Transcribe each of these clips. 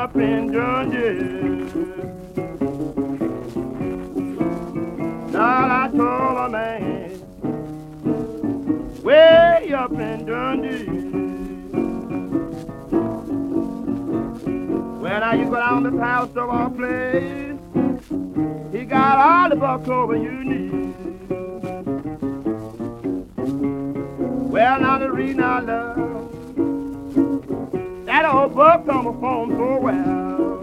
up in Dundee. Now I told a man way up in Dundee. When I used to go down the house of our place, he got all the buck over you need. Well, now the reason I love that old buck on the phone so well.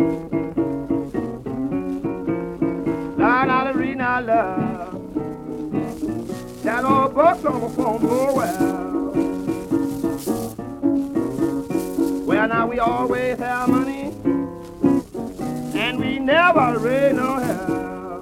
Now the reason I love that old buck on the phone so well. Well, now we always have money, and we never raise no hell.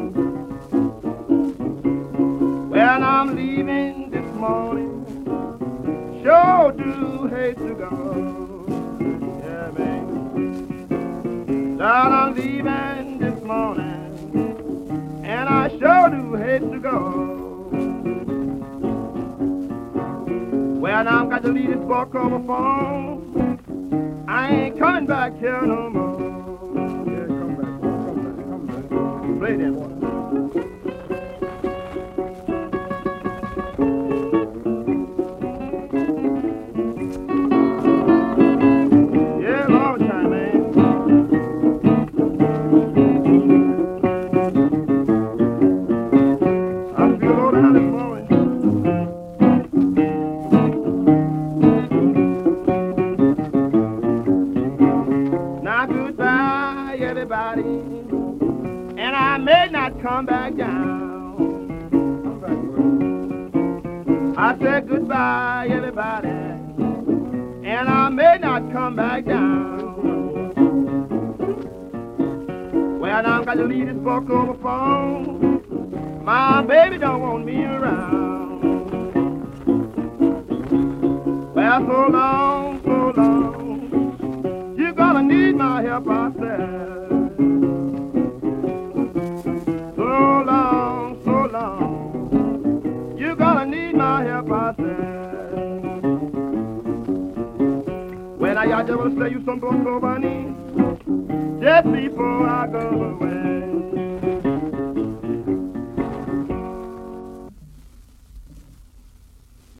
Well, now I'm leaving this morning, sure do hate to go. Yeah, man. Now I'm leaving this morning, and I sure do hate to go. Well, now I've got to leave this buck on the phone. I ain't coming back here no more. Yeah, come back. Play that one. Yeah, long time, man. I feel low down this morning. Goodbye, everybody, and I may not come back down. I said goodbye, everybody, and I may not come back down. Well, now I've got to leave this book on the phone. My baby don't want me around. Well, so long, so long. Gonna need my help, I said. So long, so long. You're gonna need my help, I said. When I just want to say you some book so funny, just before I go away.